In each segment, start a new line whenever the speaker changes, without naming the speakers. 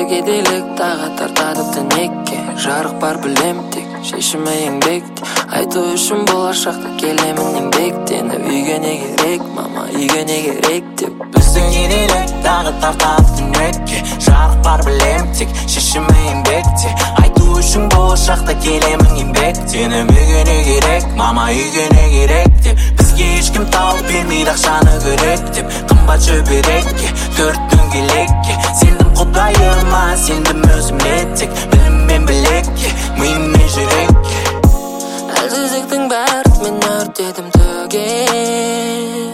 кедейлік тағы тартады тінекке. Жарық бар білем тек шешімі еңбекте. Айту үшін болашақта келемін еңбектеніп. Үйге не керек, мама, үйге не керек деп.
Біздің кедейлік тағы тартады тінекке. Жарық бар білем тек шешімі еңбекте. Айту үшін болашақта келемін еңбектеніп. Үйге не керек, мама, үйге не керек деп. Бізге ешкім тауып бермейді ақшаны көрек деп. Қымбат шөберекке, төрт дөңгелекке. Сендім құдайыма, сендім өзіме тек. Білім мен білекке, миым мен жүрекке.
Әлсіздіктің бәрін мен өртедім төге.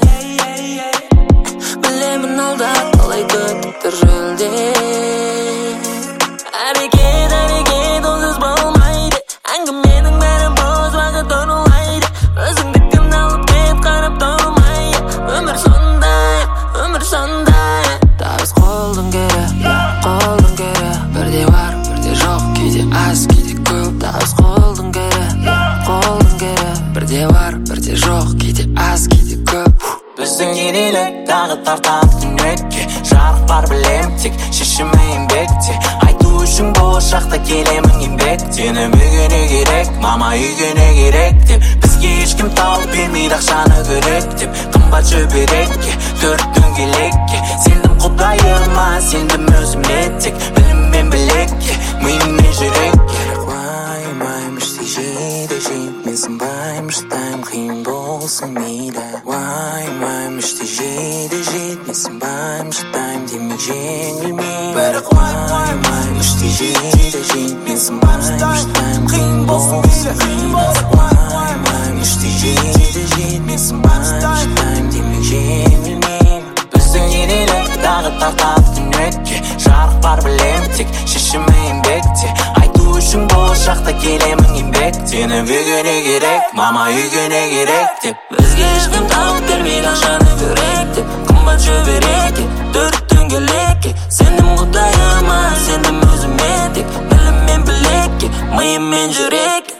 Білемін алда қалай көтіктір жөлде. Әрекет, онсыз болмайды. Әңгіменің бәрі бос уақыт орылайды. Өзіңдікін алып кет қарап тұрмай. Өмір сондай, өмір сондай. Табыс қолдың кері, қолдың кері. Бірде бар, бірде жоқ, кейде аз, кейде көп. Табыс қолдың кері, қолдың кері. Бірде бар, бірде жоқ, кейде аз, кейде көп.
Біздің кедейлік тағы тартады түнекке. Жарық бар білем тек шешімі еңбекте. Айту үшін болашақта келемін еңбектеніп. Үйге не керек, мама, үйге не керек деп. Бізге ешкім тауып бермейді ақшаны көрек деп. Қымбат шөберекке, төрт дөңгелекке. Сендім құдайыма, сендім өзіме тек. Білім мен білекке, миым мен жүрекке.
Уайымаймыш жейді мен сынбаймыш тайм қиын болсын мейлі. Уайымаймыш жейді мен сынбаймыш тайм демек жеңілмей.
Бірақ
уайымаймыш жейді мен сынбаймыш тайм қиын болсын мейлі. Уайымаймыш жейді мен сынбаймыш тайм демек жеңілмей.
Біздің кедейлік тағы тартады түнекке. Жарық бар білем тек шешімі еңбекте. Айту үшін болашақта келемін еңбектеніп. Үйге не керек, мама, үйге не керек деп.
Бізге ешкім тауып бермейді ақшаны көрек деп. Қымбат шөберекке, төрт дөңгелекке. Сендім құдайыма, сендім өзіме тек. Білім мен білекке, миым мен жүрекке.